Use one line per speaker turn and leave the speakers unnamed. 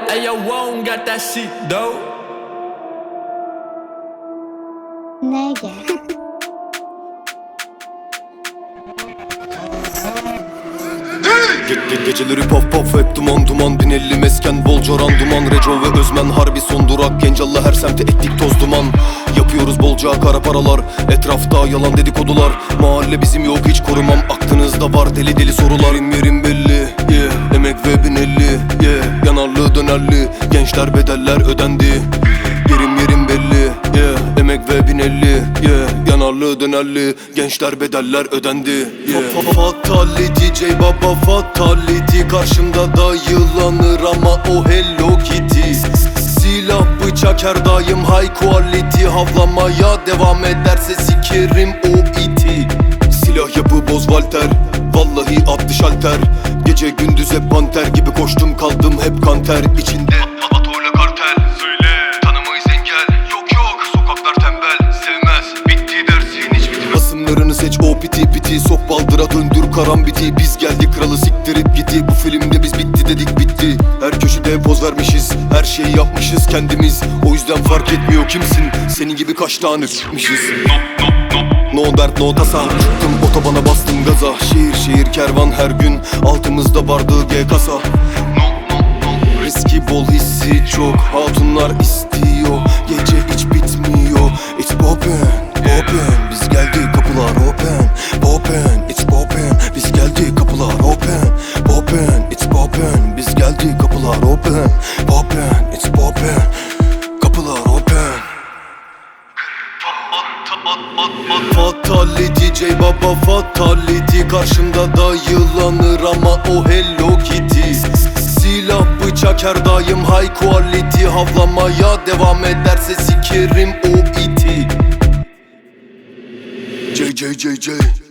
Ayo, Wong got that shit though.
Nega.
Geceleri paf paf hep duman duman 1050 mesken bolca randuman Reco ve Özmen harbi son durak Gencal'la her semte ettik toz duman Yapıyoruz bolca kara paralar Etrafta yalan dedikodular Mahalle bizim yok hiç korumam Aklınızda var deli deli sorular Yerim belli yeah. Emek ve 1050 yeah. Yanarlı dönerli Gençler bedeller ödendi Yerim belli yeah. Emek ve 1050 yeah. Yanarlı dönerli Gençler bedeller ödendi yeah. Fatality DJ baba fatality Karşımda da yılanır ama o Hello Kitty Silah bıçak her daim high quality Havlamaya devam ederse sikerim o iti Silah yapı boz Walter Vallahi attı şalter Gece gündüz hep panter gibi koştum kaldım hep kanter İçinde Atoyla kartel Söyle tanımayız engel Yok sokaklar tembel Sevmez bitti dersin hiç bitmez Basımlarını seç o piti Sok baldıra döndür karambiti Biz geldik kralı siktirip gitti Bu filmde biz bitti dedik bitti Her köşede poz vermişiz Her şeyi yapmışız kendimiz O yüzden fark etmiyor kimsin Senin gibi kaç tane çıkmışız No dert no tasa Çıktım otobana bastım gaza Şehir kervan her gün Altımızda vardı G kasa Riski bol hissi çok Hatunlar istiyor Gece hiç bitmiyor It's poppin' Biz geldik kapılar open It's poppin' Biz geldik kapılar open It's poppin' Biz geldik kapılar open It's poppin' Kapılar open Fatality DJ baba fatality Karşımda da yılanır ama o Hello Kitty Silah bıçak her daim high quality Havlamaya devam ederse sikerim o iti JJJJ